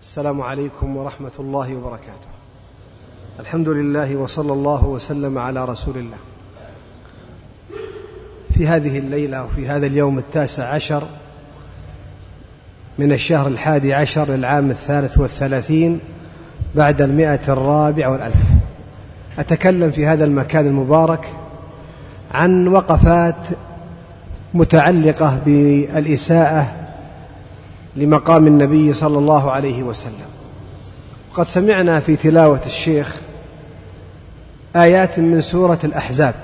السلام عليكم ورحمة الله وبركاته. الحمد لله وصلى الله وسلم على رسول الله. في هذه الليلة وفي هذا اليوم 19 من الشهر 11 للعام 33 بعد 104 والألف، أتكلم في هذا المكان المبارك عن وقفات متعلقة بالإساءة لمقام النبي صلى الله عليه وسلم. وقد سمعنا في تلاوة الشيخ آيات من سورة الأحزاب،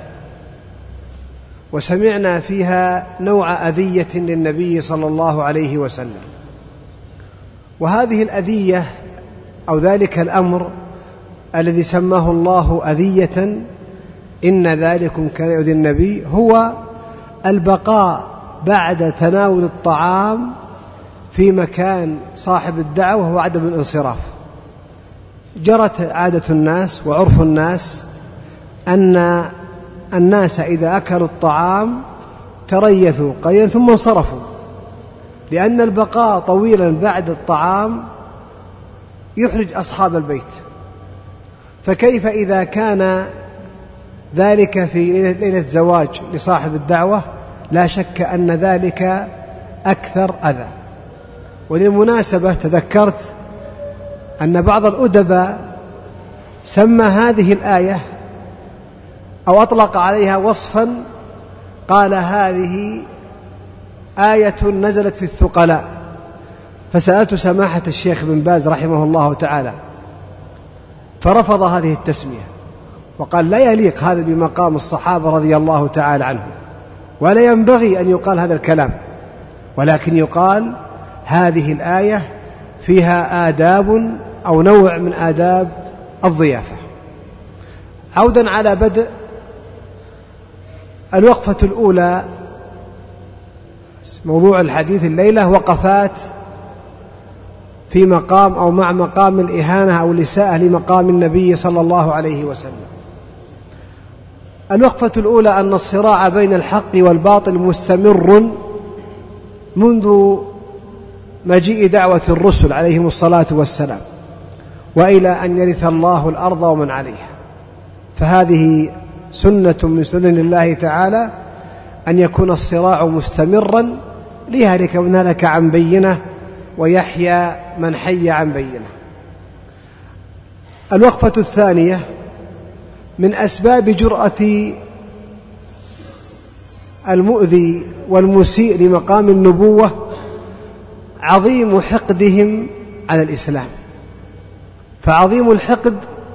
وسمعنا فيها نوع أذية للنبي صلى الله عليه وسلم، وهذه الأذية أو ذلك الأمر الذي سماه الله أذية إن ذلكم كان يؤذي النبي هو البقاء بعد تناول الطعام في مكان صاحب الدعوة وعدم الانصراف. جرت عادة الناس وعرف الناس أن الناس إذا أكلوا الطعام تريثوا قليلا ثم انصرفوا، لأن البقاء طويلا بعد الطعام يحرج أصحاب البيت. فكيف إذا كان ذلك في ليلة زواج لصاحب الدعوة؟ لا شك أن ذلك أكثر أذى. وللمناسبة تذكرت أن بعض الأدباء سمى هذه الآية أو أطلق عليها وصفا، قال هذه آية نزلت في الثقلاء. فسألت سماحة الشيخ بن باز رحمه الله تعالى فرفض هذه التسمية وقال لا يليق هذا بمقام الصحابة رضي الله تعالى عنهم، ولا ينبغي أن يقال هذا الكلام، ولكن يقال هذه الآية فيها آداب أو نوع من آداب الضيافة. عودا على بدء الوقفة الأولى، موضوع الحديث الليلة وقفات في مقام أو مع مقام الإهانة أو الإساءة لمقام النبي صلى الله عليه وسلم. الوقفة الأولى أن الصراع بين الحق والباطل مستمر منذ مجيء دعوة الرسل عليهم الصلاة والسلام وإلى أن يرث الله الأرض ومن عليها. فهذه سنة من سنن الله تعالى أن يكون الصراع مستمرا ليهلك من هلك عن بينه ويحيى من حي عن بينه. الوقفة الثانية من أسباب جرأة المؤذي والمسيء لمقام النبوة عظيم حقدهم على الإسلام. فعظيم الحقد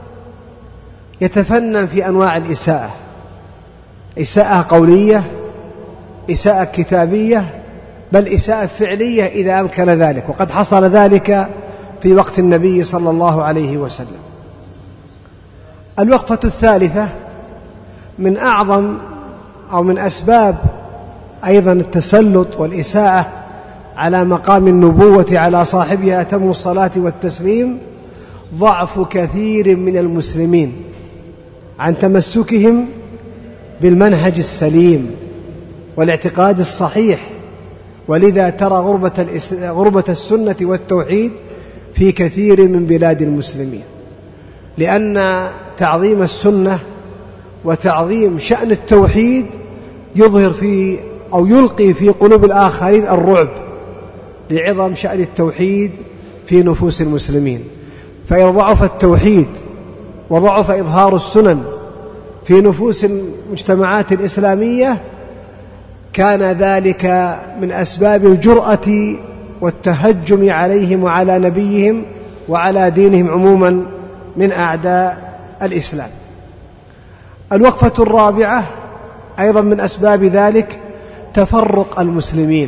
يتفنن في أنواع الإساءة، إساءة قولية، إساءة كتابية، بل إساءة فعلية إذا أمكن ذلك، وقد حصل ذلك في وقت النبي صلى الله عليه وسلم. الوقفة الثالثة من أعظم أو من أسباب أيضا التسلط والإساءة على مقام النبوة على صاحبها أتم الصلاة والتسليم ضعف كثير من المسلمين عن تمسكهم بالمنهج السليم والاعتقاد الصحيح. ولذا ترى غربة السنة والتوحيد في كثير من بلاد المسلمين، لأن تعظيم السنة وتعظيم شأن التوحيد يظهر في أو يلقي في قلوب الآخرين الرعب لعظم شأن التوحيد في نفوس المسلمين. فإذا ضعف التوحيد وضعف إظهار السنن في نفوس المجتمعات الإسلامية كان ذلك من أسباب الجرأة والتهجم عليهم وعلى نبيهم وعلى دينهم عموما من أعداء الإسلام. الوقفة الرابعة أيضا من أسباب ذلك تفرق المسلمين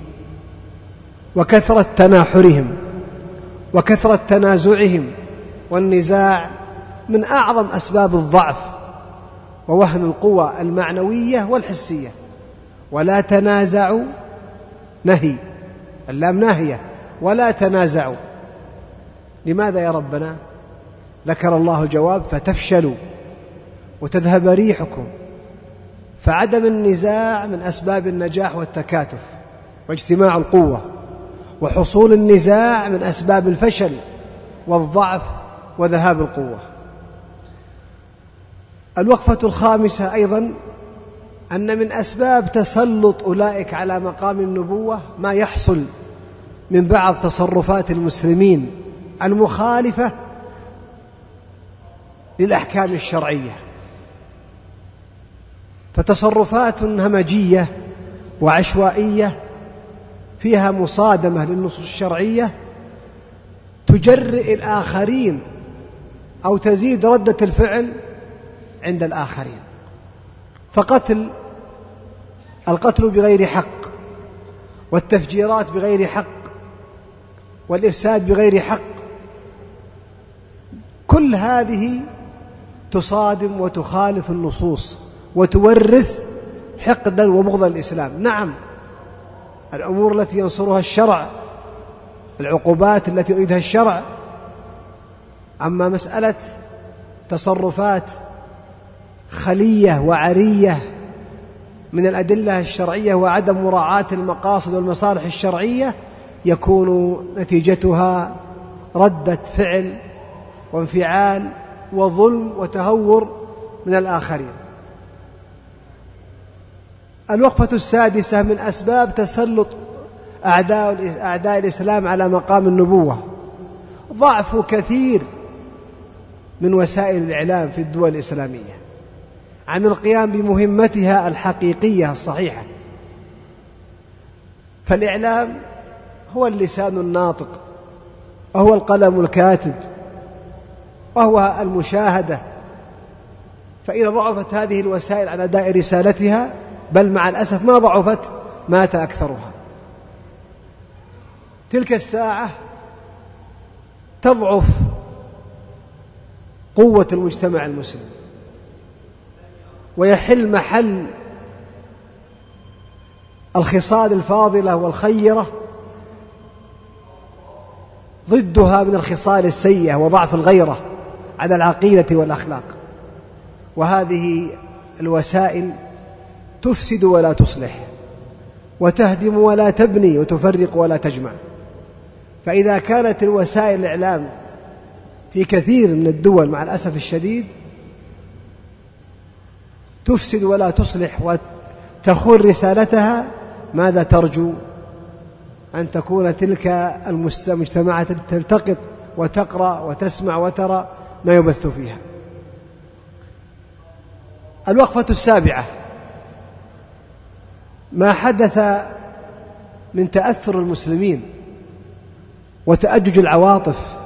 وكثرة تناحرهم وكثرة تنازعهم، والنزاع من أعظم أسباب الضعف ووهن القوى المعنوية والحسية. ولا تنازعوا، نهي، اللام ناهية، ولا تنازعوا. لماذا يا ربنا؟ ذكر الله الجواب: فتفشلوا وتذهب ريحكم. فعدم النزاع من أسباب النجاح والتكاتف واجتماع القوة. وحصول النزاع من أسباب الفشل والضعف وذهاب القوة. الوقفة الخامسة أيضا أن من أسباب تسلط أولئك على مقام النبوة ما يحصل من بعض تصرفات المسلمين المخالفة للأحكام الشرعية، فتصرفات همجية وعشوائية فيها مصادمة للنصوص الشرعية تجرئ الآخرين أو تزيد ردة الفعل عند الآخرين. القتل بغير حق، والتفجيرات بغير حق، والإفساد بغير حق، كل هذه تصادم وتخالف النصوص وتورث حقدا وبغضا الإسلام. نعم، الأمور التي ينصرها الشرع، العقوبات التي يريدها الشرع، أما مسألة تصرفات خلية وعرية من الأدلة الشرعية وعدم مراعاة المقاصد والمصالح الشرعية يكون نتيجتها ردة فعل وانفعال وظلم وتهور من الآخرين. الوقفة السادسة من أسباب تسلط أعداء الإسلام على مقام النبوة ضعف كثير من وسائل الإعلام في الدول الإسلامية عن القيام بمهمتها الحقيقية الصحيحة. فالإعلام هو اللسان الناطق، وهو القلم الكاتب، وهو المشاهدة. فإذا ضعفت هذه الوسائل عن أداء رسالتها، بل مع الأسف ما ضعفت، مات أكثرها. تلك الساعة تضعف قوة المجتمع المسلم، ويحل محل الخصال الفاضلة والخيرة ضدها من الخصال السيئة وضعف الغيرة على العقيدة والأخلاق. وهذه الوسائل تفسد ولا تصلح، وتهدم ولا تبني، وتفرق ولا تجمع. فإذا كانت الوسائل الإعلام في كثير من الدول مع الأسف الشديد تفسد ولا تصلح وتخون رسالتها، ماذا ترجو؟ أن تكون تلك المجتمعات تلتقط وتقرأ وتسمع وترى ما يبث فيها. الوقفة السابعة ما حدث من تأثر المسلمين وتأجج العواطف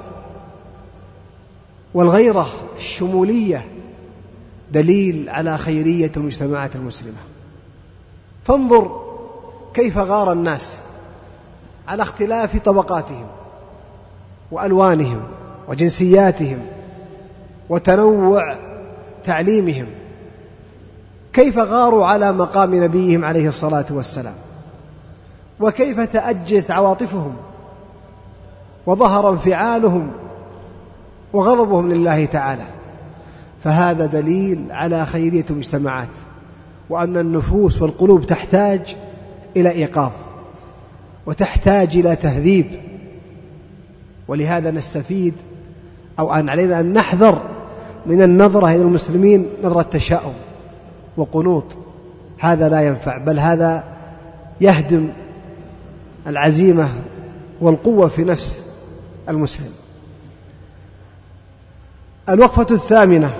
والغيرة الشمولية دليل على خيرية المجتمعات المسلمة. فانظر كيف غار الناس على اختلاف طبقاتهم وألوانهم وجنسياتهم وتنوع تعليمهم، كيف غاروا على مقام نبيهم عليه الصلاة والسلام، وكيف تأججت عواطفهم وظهر انفعالهم وغضبهم لله تعالى. فهذا دليل على خيرية المجتمعات، وأن النفوس والقلوب تحتاج إلى إيقاظ وتحتاج إلى تهذيب. ولهذا نستفيد أو أن علينا أن نحذر من النظرة إلى المسلمين نظرة تشاؤم وقنوط. هذا لا ينفع، بل هذا يهدم العزيمة والقوة في نفس المسلم. الوقفة الثامنة: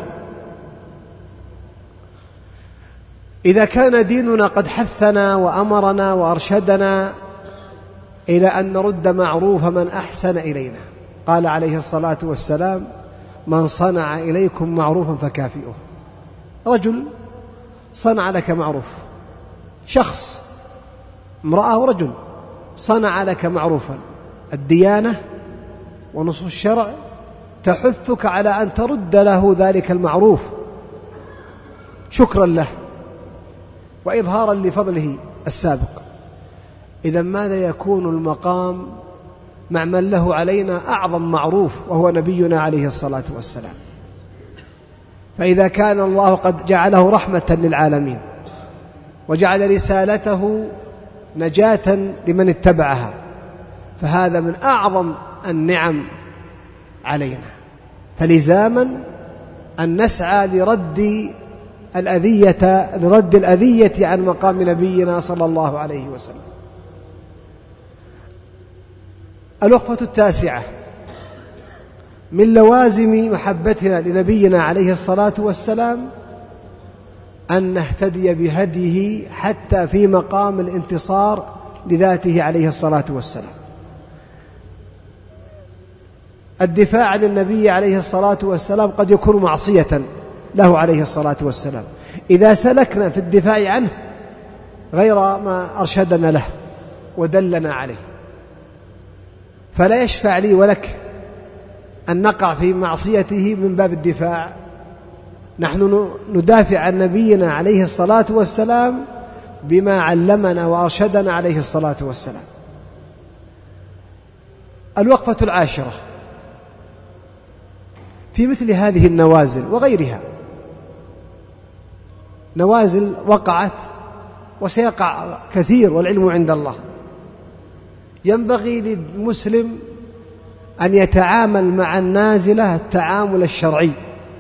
إذا كان ديننا قد حثنا وأمرنا وأرشدنا إلى أن نرد معروف من أحسن إلينا، قال عليه الصلاة والسلام: من صنع إليكم معروفا فكافئوه. رجل صنع لك معروف، شخص، امرأة ورجل، صنع لك معروفا، الديانة ونصوص الشرع تحثك على أن ترد له ذلك المعروف شكرا له وإظهارا لفضله السابق. إذا ماذا يكون المقام مع من له علينا أعظم معروف وهو نبينا عليه الصلاة والسلام؟ فإذا كان الله قد جعله رحمة للعالمين وجعل رسالته نجاة لمن اتبعها، فهذا من أعظم النعم علينا، فلزاما أن نسعى لرد الأذية عن مقام نبينا صلى الله عليه وسلم. الوقفة التاسعة: من لوازم محبتنا لنبينا عليه الصلاة والسلام أن نهتدي بهديه حتى في مقام الانتصار لذاته عليه الصلاة والسلام. الدفاع عن النبي عليه الصلاة والسلام قد يكون معصية له عليه الصلاة والسلام إذا سلكنا في الدفاع عنه غير ما أرشدنا له ودلنا عليه، فلا يشفع لي ولك أن نقع في معصيته من باب الدفاع. نحن ندافع عن نبينا عليه الصلاة والسلام بما علمنا وأرشدنا عليه الصلاة والسلام. الوقفة العاشرة: في مثل هذه النوازل وغيرها، نوازل وقعت وسيقع كثير والعلم عند الله، ينبغي للمسلم أن يتعامل مع النازلة التعامل الشرعي،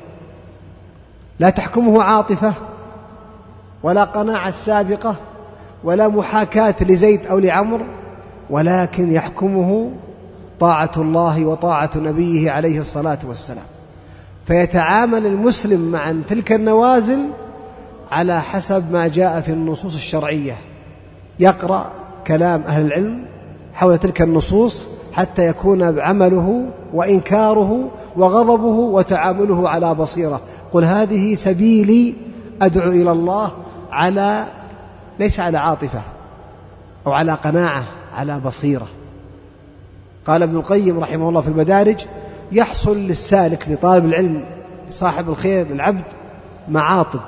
لا تحكمه عاطفة ولا قناعة سابقة ولا محاكاة لزيد أو لعمر، ولكن يحكمه طاعة الله وطاعة نبيه عليه الصلاة والسلام. فيتعامل المسلم مع تلك النوازل على حسب ما جاء في النصوص الشرعية، يقرأ كلام أهل العلم حول تلك النصوص حتى يكون عمله وإنكاره وغضبه وتعامله على بصيرة. قل هذه سبيلي أدعو إلى الله ليس على عاطفة أو على قناعة، على بصيرة. قال ابن القيم رحمه الله في المدارج: يحصل للسالك لطالب العلم صاحب الخير للعبد معاطب،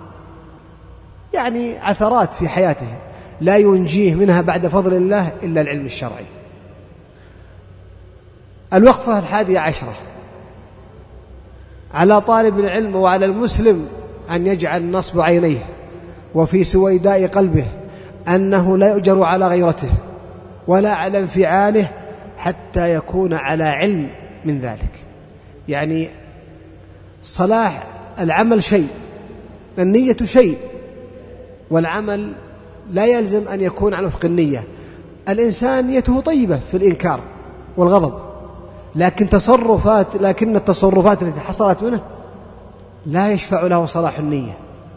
يعني عثرات في حياته لا ينجيه منها بعد فضل الله إلا العلم الشرعي. الوقفة 11: على طالب العلم وعلى المسلم أن يجعل نصب عينيه وفي سويداء قلبه أنه لا يؤجر على غيرته ولا على انفعاله حتى يكون على علم من ذلك. يعني صلاح العمل شيء، النية شيء، والعمل لا يلزم أن يكون على وفق النية. الإنسان نيته طيبة في الإنكار والغضب، لكن التصرفات التي حصلت منه لا يشفع له صلاح النية.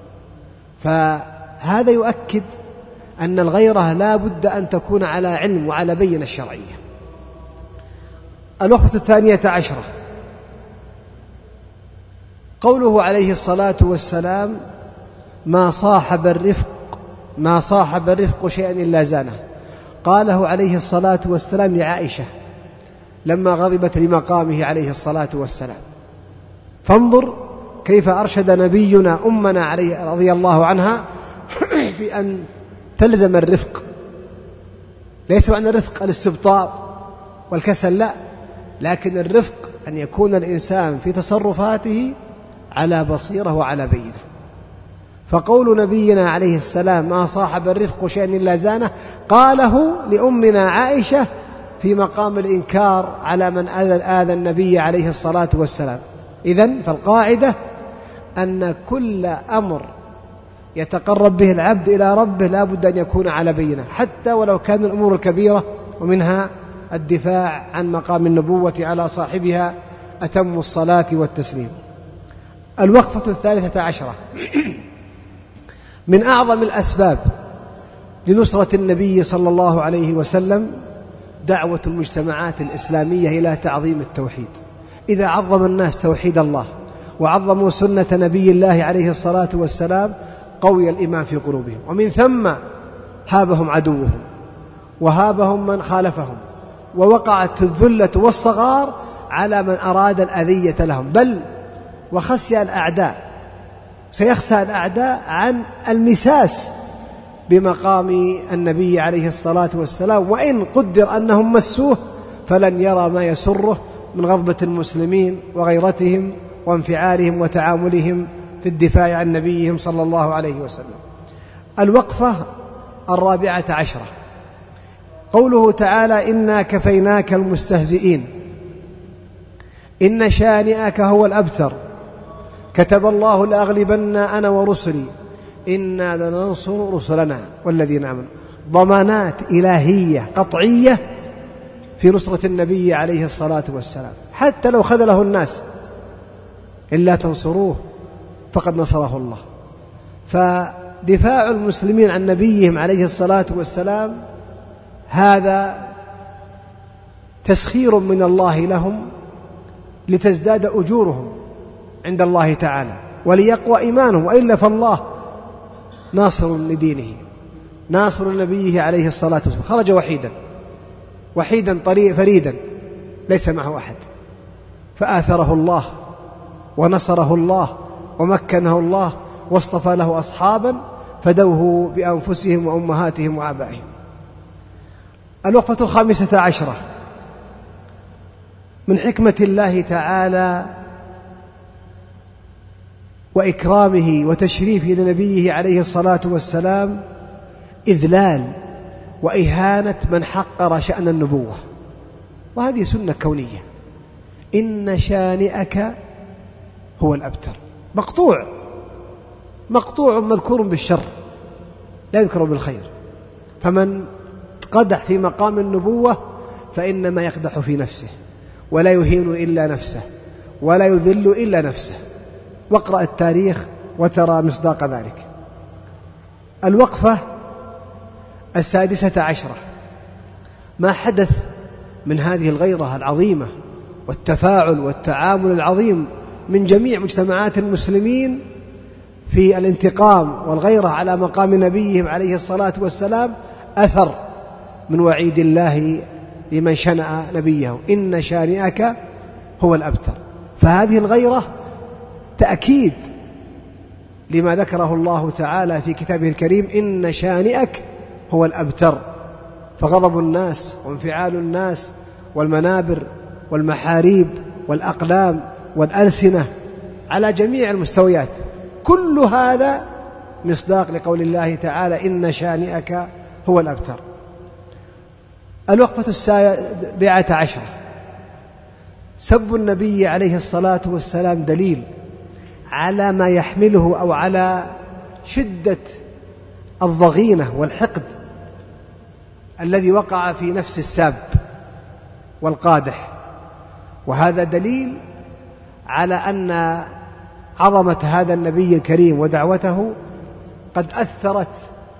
فهذا يؤكد أن الغيرة لا بد أن تكون على علم وعلى بينة الشرعية. الوقفة 12: قوله عليه الصلاة والسلام: ما صاحب الرفق شيئا إلا زانه. قاله عليه الصلاة والسلام لعائشة لما غضبت لمقامه عليه الصلاة والسلام. فانظر كيف أرشد نبينا أمنا عليه رضي الله عنها في أن تلزم الرفق. ليس معنى الرفق الاستبطاء والكسل، لا، لكن الرفق أن يكون الإنسان في تصرفاته على بصيرة وعلى بينة. فقول نبينا عليه السلام: ما صاحب الرفق شيئا إلا زانه، قاله لأمنا عائشة في مقام الإنكار على من آذى النبي عليه الصلاة والسلام. إذن فالقاعدة أن كل أمر يتقرب به العبد إلى ربه لا بد أن يكون على بينة، حتى ولو كان الأمور الكبيرة، ومنها الدفاع عن مقام النبوة على صاحبها أتم الصلاة والتسليم. الوقفة 13: من أعظم الأسباب لنصرة النبي صلى الله عليه وسلم دعوة المجتمعات الإسلامية إلى تعظيم التوحيد. إذا عظم الناس توحيد الله وعظموا سنة نبي الله عليه الصلاة والسلام قوي الإيمان في قلوبهم، ومن ثم هابهم عدوهم وهابهم من خالفهم، ووقعت الذلة والصغار على من أراد الأذية لهم، بل وخسي الأعداء، سيخسى الأعداء عن المساس بمقام النبي عليه الصلاة والسلام، وإن قدر أنهم مسوه فلن يرى ما يسره من غضبة المسلمين وغيرتهم وانفعالهم وتعاملهم في الدفاع عن نبيهم صلى الله عليه وسلم. الوقفة 14: قوله تعالى: إنا كفيناك المستهزئين، إن شانئك هو الأبتر، كتب الله لأغلبن أنا ورسلي، إنا لننصر رسلنا والذين آمنوا. ضمانات إلهية قطعية في نصرة النبي عليه الصلاة والسلام، حتى لو خذله الناس، إلا تنصروه فقد نصره الله. فدفاع المسلمين عن نبيهم عليه الصلاة والسلام هذا تسخير من الله لهم لتزداد أجورهم عند الله تعالى وليقوى إيمانهم، وإلا فالله ناصر لدينه، ناصر لنبيه عليه الصلاة والسلام. خرج وحيدا فريدا ليس معه أحد، فآثره الله ونصره الله ومكنه الله واصطفى له أصحابا فدوه بأنفسهم وأمهاتهم وآبائهم. الوقفة 15 من حكمة الله تعالى وإكرامه وتشريفه لنبيه عليه الصلاة والسلام إذلال وإهانة من حقر شأن النبوة، وهذه سنة كونية. إن شانئك هو الأبتر، مقطوع مذكور بالشر لا يذكر بالخير، فمن قدح في مقام النبوة فإنما يقدح في نفسه، ولا يهين إلا نفسه ولا يذل إلا نفسه. واقرأ التاريخ وترى مصداق ذلك. الوقفة 16 ما حدث من هذه الغيرة العظيمة والتفاعل والتعامل العظيم من جميع مجتمعات المسلمين في الانتقام والغيرة على مقام نبيهم عليه الصلاة والسلام أثر من وعيد الله لمن شنأ نبيه: إن شانئك هو الأبتر. فهذه الغيرة تأكيد لما ذكره الله تعالى في كتابه الكريم: إن شانئك هو الأبتر. فغضب الناس وانفعال الناس والمنابر والمحاريب والأقلام والألسنة على جميع المستويات، كل هذا مصداق لقول الله تعالى: إن شانئك هو الأبتر. الوقفة 17 سب النبي عليه الصلاة والسلام دليل على ما يحمله أو على شدة الضغينة والحقد الذي وقع في نفس الساب والقادح، وهذا دليل على أن عظمة هذا النبي الكريم ودعوته قد أثرت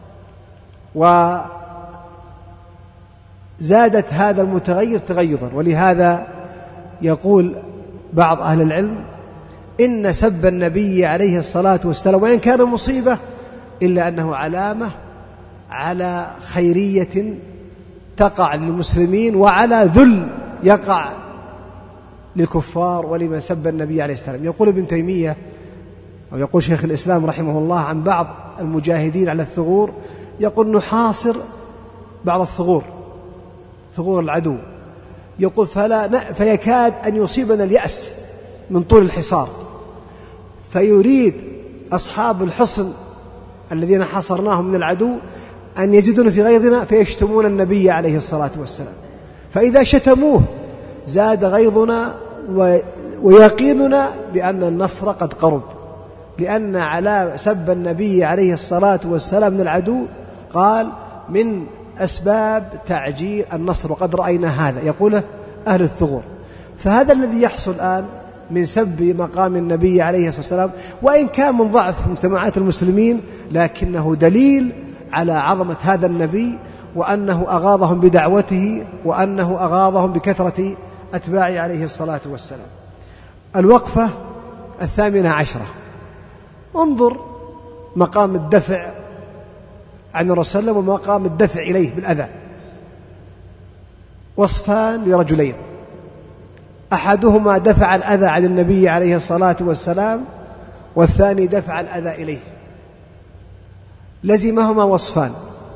وزادت هذا المتغير تغيظا. ولهذا يقول بعض أهل العلم: إن سب النبي عليه الصلاة والسلام وإن كان مصيبة إلا أنه علامة على خيرية تقع للمسلمين وعلى ذل يقع للكفار ولمن سب النبي عليه السلام. يقول ابن تيمية أو يقول شيخ الإسلام رحمه الله عن بعض المجاهدين على الثغور، يقول: نحاصر بعض ثغور العدو، يقول فيكاد أن يصيبنا اليأس من طول الحصار، فيريد أصحاب الحصن الذين حصرناهم من العدو أن يزيدون في غيظنا فيشتمون النبي عليه الصلاة والسلام، فإذا شتموه زاد غيظنا ويقيننا بأن النصر قد قرب، لأن على سب النبي عليه الصلاة والسلام من العدو قال من أسباب تعجيل النصر، وقد رأينا هذا يقوله أهل الثغور. فهذا الذي يحصل الآن من سب مقام النبي عليه الصلاة والسلام وإن كان من ضعف مجتمعات المسلمين، لكنه دليل على عظمة هذا النبي وأنه أغاظهم بدعوته وأنه أغاظهم بكثرة أتباعه عليه الصلاة والسلام. الوقفة 18 انظر مقام الدفع عن الرسول صلى الله عليه وسلم ومقام الدفع إليه بالأذى. وصفان لرجلين: أحدهما دفع الأذى عن النبي عليه الصلاة والسلام، والثاني دفع الأذى إليه. لزمهما وصفان: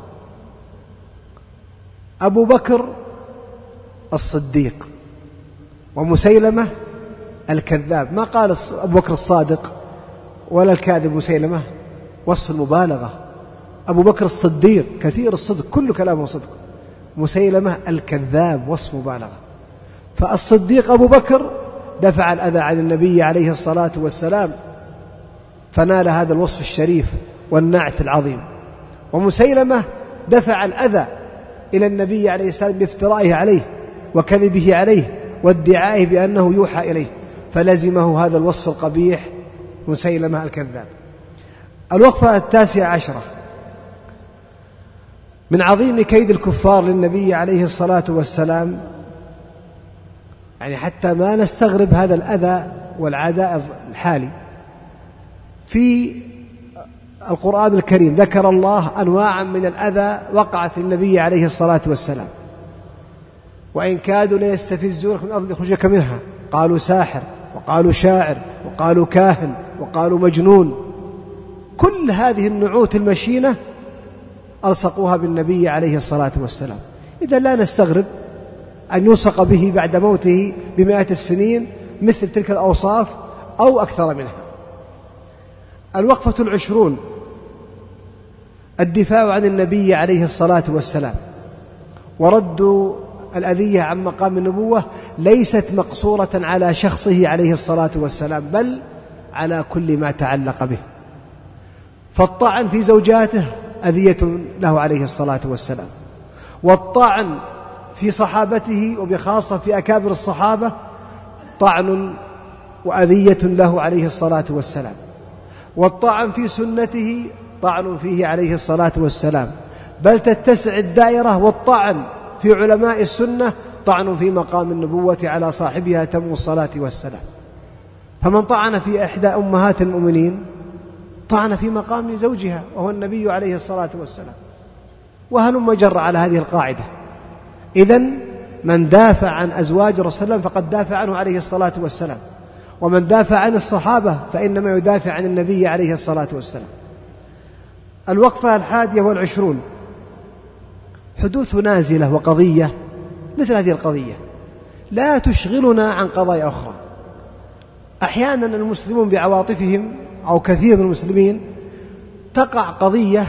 أبو بكر الصديق ومسيلمة الكذاب. ما قال أبو بكر الصادق ولا الكاذب مسيلمة، وصف المبالغة. أبو بكر الصديق كثير الصدق، كل كلامه صدق، مسيلمة الكذاب وصف مبالغة. فالصديق أبو بكر دفع الأذى عن النبي عليه الصلاة والسلام فنال هذا الوصف الشريف والنعت العظيم، ومسيلمة دفع الأذى إلى النبي عليه السلام بافترائه عليه وكذبه عليه وادعائه بأنه يوحى إليه، فلزمه هذا الوصف القبيح مسيلمة الكذاب. الوقفة 19 من عظيم كيد الكفار للنبي عليه الصلاة والسلام، يعني حتى ما نستغرب هذا الأذى والعداء الحالي. في القرآن الكريم ذكر الله أنواعا من الأذى وقعت للنبي عليه الصلاة والسلام، وإن كادوا ليستفزونك من الأرض ليخرجوك منها، قالوا ساحر، وقالوا شاعر، وقالوا كاهن، وقالوا مجنون. كل هذه النعوت المشينة ألصقوها بالنبي عليه الصلاة والسلام. إذا لا نستغرب أن يلصق به بعد موته ب100 السنين مثل تلك الأوصاف أو أكثر منها. الوقفة 20 الدفاع عن النبي عليه الصلاة والسلام ورد الأذية عن مقام النبوة ليست مقصورة على شخصه عليه الصلاة والسلام، بل على كل ما تعلق به. فالطعن في زوجاته أذية له عليه الصلاة والسلام، والطعن في صحابته وبخاصة في أكابر الصحابة طعن وأذية له عليه الصلاة والسلام، والطعن في سنته طعن فيه عليه الصلاة والسلام، بل تتسع الدائرة والطعن في علماء السنة طعن في مقام النبوة على صاحبها تم الصلاة والسلام. فمن طعن في إحدى أمهات المؤمنين طعن في مقام زوجها وهو النبي عليه الصلاة والسلام، وهلم جر على هذه القاعدة. إذن من دافع عن أزواج الرسول صلى الله عليه وسلم فقد دافع عنه عليه الصلاة والسلام، ومن دافع عن الصحابة فإنما يدافع عن النبي عليه الصلاة والسلام. الوقفة 21 حدوث نازلة وقضية مثل هذه القضية لا تشغلنا عن قضايا أخرى. أحيانا المسلمون بعواطفهم أو كثير من المسلمين تقع قضية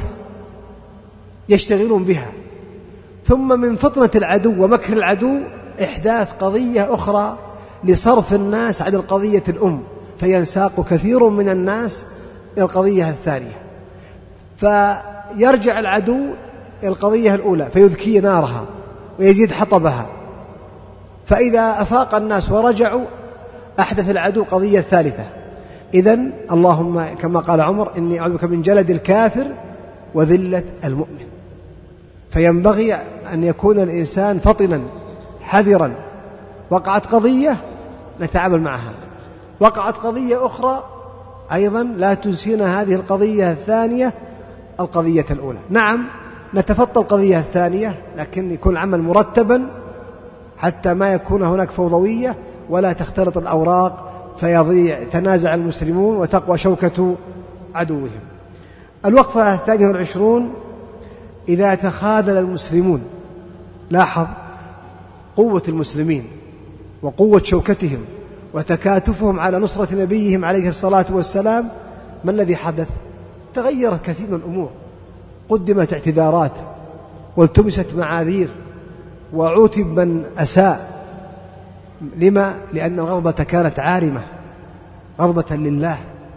يشتغلون بها، ثم من فطنة العدو ومكر العدو إحداث قضية أخرى لصرف الناس عن القضية الأم، فينساق كثير من الناس إلى القضية الثانية، فيرجع العدو إلى القضية الأولى فيذكي نارها ويزيد حطبها، فإذا أفاق الناس ورجعوا أحدث العدو قضية ثالثة. إذن اللهم كما قال عمر إني أعوذ بك من جلد الكافر وذلة المؤمن. فينبغي أن يكون الإنسان فطنا حذرا. وقعت قضية نتعامل معها، وقعت قضية أخرى أيضا لا تنسينا هذه القضية الثانية القضية الأولى. نعم نتفطى القضية الثانية، لكن يكون العمل مرتبا حتى ما يكون هناك فوضوية ولا تختلط الأوراق فيضيع تنازع المسلمون وتقوى شوكة عدوهم. الوقفة 22 إذا تخاذل المسلمون. لاحظ قوة المسلمين وقوة شوكتهم وتكاتفهم على نصرة نبيهم عليه الصلاة والسلام. ما الذي حدث؟ تغيرت كثير من الأمور، قدمت اعتذارات والتمست معاذير وعوتب من أساء. لما؟ لأن الغضبة كانت عارمة غضبة لله.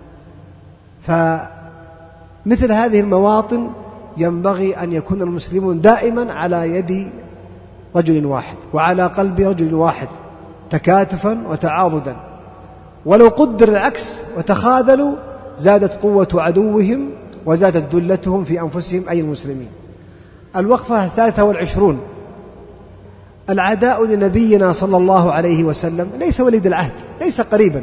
فمثل هذه المواطن ينبغي أن يكون المسلمون دائما على يد رجل واحد وعلى قلب رجل واحد تكاتفا وتعاضدا. ولو قدر العكس وتخاذلوا زادت قوة عدوهم وزادت ذلتهم في أنفسهم أي المسلمين. الوقفة 23 العداء لنبينا صلى الله عليه وسلم ليس وليد العهد، ليس قريبا،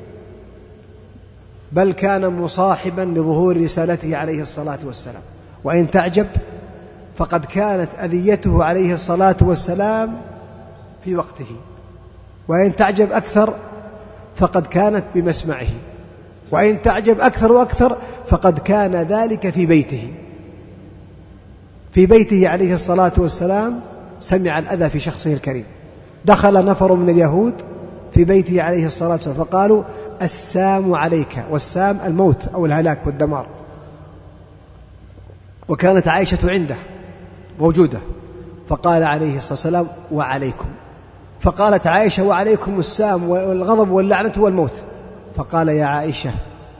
بل كان مصاحبا لظهور رسالته عليه الصلاة والسلام. وإن تعجب فقد كانت أذيته عليه الصلاة والسلام في وقته، وإن تعجب أكثر فقد كانت بمسمعه، وإن تعجب أكثر وأكثر فقد كان ذلك في بيته. في بيته عليه الصلاة والسلام سمع الأذى في شخصه الكريم. دخل نفر من اليهود في بيته عليه الصلاة والسلام فقالوا السام عليك، والسام الموت أو الهلاك والدمار. وكانت عائشة عنده موجودة، فقال عليه الصلاة والسلام: وعليكم. فقالت عائشة: وعليكم السام والغضب واللعنة والموت. فقال: يا عائشة،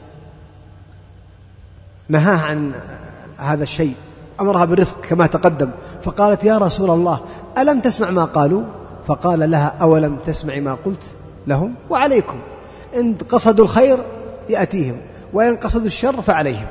نهاها عن هذا الشيء، أمرها بالرفق كما تقدم. فقالت: يا رسول الله، ألم تسمع ما قالوا؟ فقال لها: أولم تسمع ما قلت لهم؟ وعليكم، إن قصدوا الخير يأتيهم، وإن قصدوا الشر فعليهم.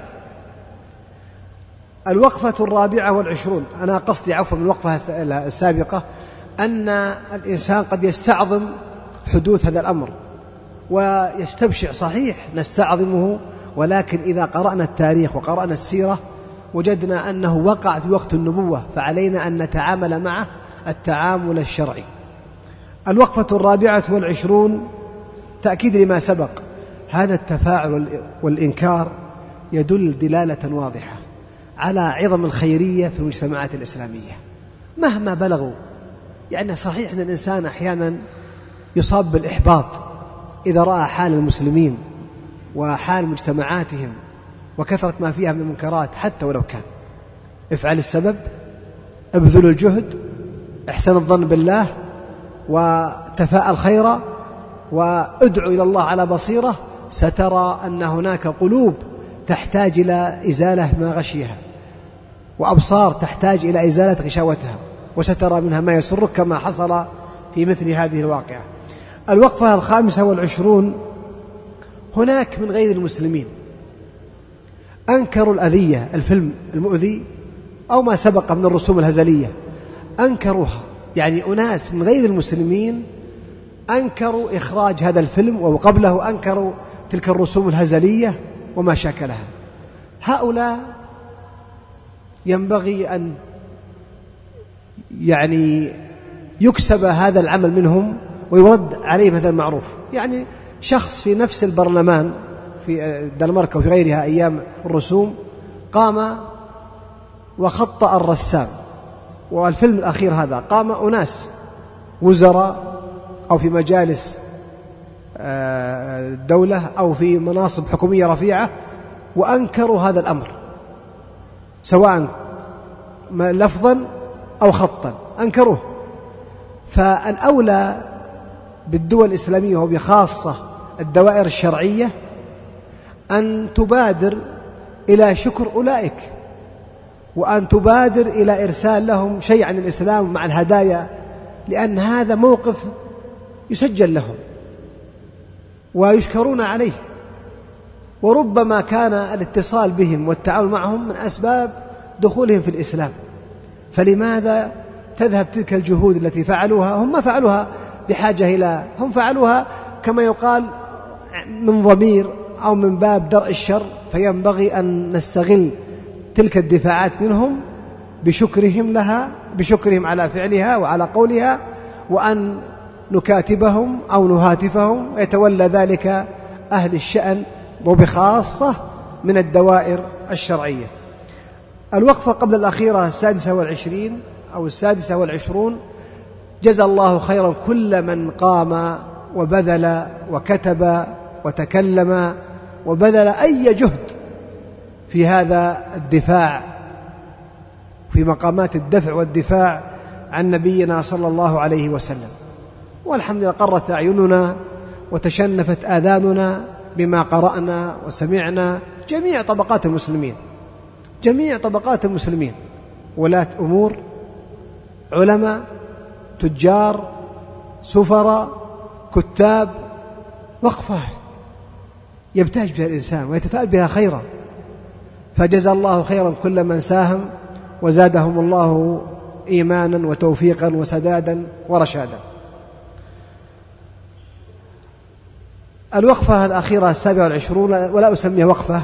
الوقفة 24، أنا قصدي عفوا من الوقفة السابقة أن الإنسان قد يستعظم حدوث هذا الأمر ويستبشع، صحيح نستعظمه، ولكن إذا قرأنا التاريخ وقرأنا السيرة وجدنا أنه وقع في وقت النبوة، فعلينا أن نتعامل معه التعامل الشرعي. الوقفة 24 تأكيد لما سبق. هذا التفاعل والإنكار يدل دلالة واضحة على عظم الخيرية في المجتمعات الإسلامية مهما بلغوا. يعني صحيح أن الإنسان أحيانا يصاب بالإحباط إذا رأى حال المسلمين وحال مجتمعاتهم وكثرة ما فيها من المنكرات، حتى ولو كان. افعل السبب، ابذل الجهد، احسن الظن بالله، وتفاءل خيرا، وادعو إلى الله على بصيرة، سترى أن هناك قلوب تحتاج إلى إزالة ما غشيها، وأبصار تحتاج إلى إزالة غشاوتها، وسترى منها ما يسرك كما حصل في مثل هذه الواقعة. الوقفة 25، هناك من غير المسلمين أنكروا الأذية، الفيلم المؤذي أو ما سبق من الرسوم الهزلية أنكروها. يعني أناس من غير المسلمين أنكروا إخراج هذا الفيلم، وقبله أنكروا تلك الرسوم الهزلية وما شاكلها. هؤلاء ينبغي أن يعني يكسب هذا العمل منهم ويرد عليهم هذا المعروف. يعني شخص في نفس البرلمان في الدنمارك وفي غيرها أيام الرسوم قام وخطأ الرسام، والفيلم الأخير هذا قام أناس وزراء أو في مجالس الدولة أو في مناصب حكومية رفيعة وأنكروا هذا الأمر، سواء لفظا أو خطا أنكروه. فالأولى بالدول الإسلامية وبخاصة الدوائر الشرعية أن تبادر إلى شكر أولئك، وأن تبادر إلى إرسال لهم شيء عن الإسلام مع الهدايا، لأن هذا موقف يسجل لهم ويشكرون عليه، وربما كان الاتصال بهم والتعامل معهم من أسباب دخولهم في الإسلام. فلماذا تذهب تلك الجهود التي فعلوها؟ هم ما فعلوها بحاجة إلى، هم فعلوها كما يقال من ضمير أو من باب درء الشر. فينبغي أن نستغل تلك الدفاعات منهم بشكرهم لها، بشكرهم على فعلها وعلى قولها، وأن نكاتبهم أو نهاتفهم، ويتولى ذلك أهل الشأن وبخاصة من الدوائر الشرعية. الوقفة قبل الأخيرة 26 أو 26، جزى الله خيرا كل من قام وبذل وكتب وتكلم وبذل أي جهد في هذا الدفاع، في مقامات الدفع والدفاع عن نبينا صلى الله عليه وسلم. والحمد لله قرت أعيننا وتشنفت آذاننا بما قرأنا وسمعنا. جميع طبقات المسلمين، جميع طبقات المسلمين، ولاة أمور، علماء، تجار، سفراء، كتاب، وقفة يبتهج بها الإنسان ويتفاءل بها خيرا. فجزى الله خيرا كل من ساهم، وزادهم الله إيمانا وتوفيقا وسدادا ورشادا. الوقفة الأخيرة 27، ولا أسميها وقفة،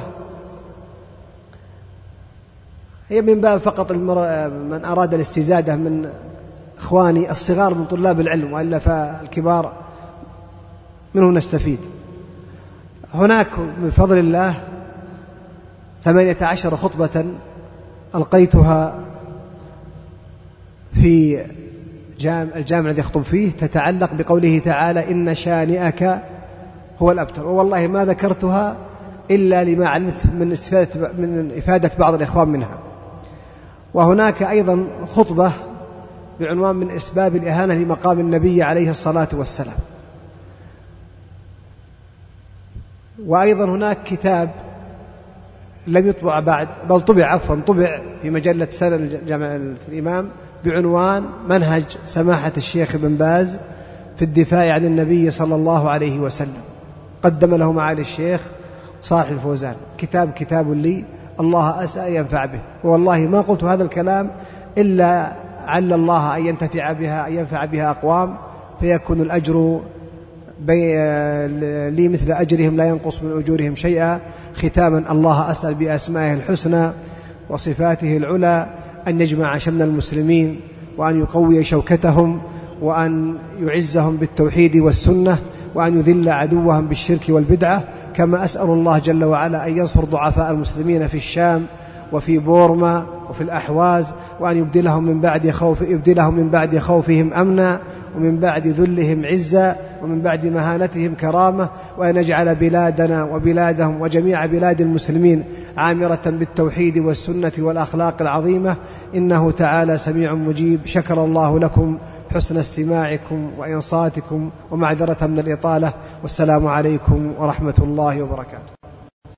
هي من باب فقط من أراد الاستزادة من إخواني الصغار من طلاب العلم، وإلا فالكبار منهم نستفيد. هناك بفضل الله 18 خطبة ألقيتها في الجامع الذي أخطب فيه تتعلق بقوله تعالى: إن شانئك هو الأبتر. والله ما ذكرتها إلا لما علمت من إفادة بعض الإخوان منها. وهناك أيضا خطبة بعنوان من أسباب الإهانة لمقام النبي عليه الصلاة والسلام. وأيضا هناك كتاب لم يطبع بعد، بل طبع في مجلة سنة جامع الإمام بعنوان منهج سماحة الشيخ ابن باز في الدفاع عن النبي صلى الله عليه وسلم، قدم له معالي الشيخ صالح الفوزان. كتاب لي، الله أسأل ينفع به، والله ما قلت هذا الكلام إلا عل الله أن ينفع بها أقوام، فيكون الأجر لي مثل أجرهم لا ينقص من أجورهم شيئا. ختاما، الله أسأل بأسمائه الحسنى وصفاته العلى أن يجمع شمل المسلمين، وأن يقوي شوكتهم، وأن يعزهم بالتوحيد والسنة، وأن يذل عدوهم بالشرك والبدعة. كما أسأل الله جل وعلا أن ينصر ضعفاء المسلمين في الشام وفي بورما وفي الأحواز، وأن يبدلهم من بعد خوفهم أمنا، ومن بعد ذلهم عزا، ومن بعد مهانتهم كرامة، وأن يجعل بلادنا وبلادهم وجميع بلاد المسلمين عامرة بالتوحيد والسنة والأخلاق العظيمة، إنه تعالى سميع مجيب. شكر الله لكم حسن استماعكم وإنصاتكم، ومعذرة من الإطالة، والسلام عليكم ورحمة الله وبركاته.